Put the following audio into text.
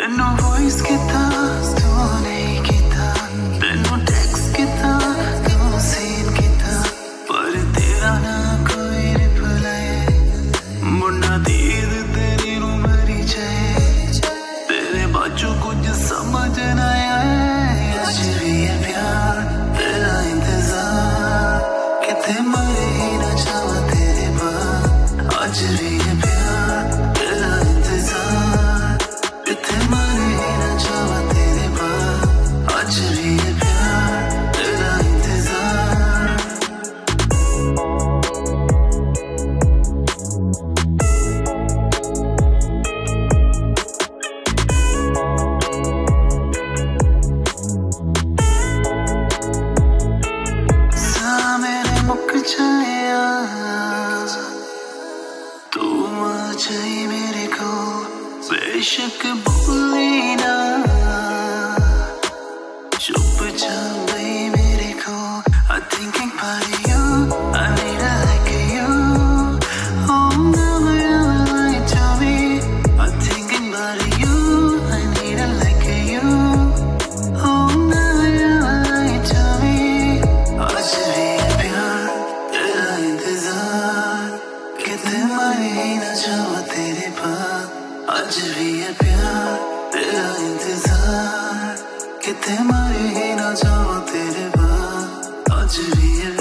मैनू वॉइस किता तू नहीं किता, तेनू टेक्स्ट किता तू सीन किता, पर तेरा ना कोई रिप्लाई। मुन्ना दीद तेरी नू मरी जाए, तेरे बाजू कुछ समझ ना आए। अज भी है प्यार तेरा इंतजार, किते मरे ही ना जावा तेरे बाद। अज भी है प्यार तेरा इंतजार, किते मरे ही ना जावा तेरे बाद। अज भी है प्यार तेरा इंतजार। सा मेरे मुक चलिया, तू आ जाई मेरे को, बेशक भूली ना, चुपचाप गई मेरे को। I'm thinking about you, I need a like you. Oh, never ever lie to me. I'm thinking about you, I need a like you. Oh, never ever lie to me. आज भी है प्यार तेरा इंतजार, किते मरे ही ना जावा तेरे बाद। आज भी है प्यार तेरा इंतजार, किते मरे ही ना जावा तेरे बाद। आज भी है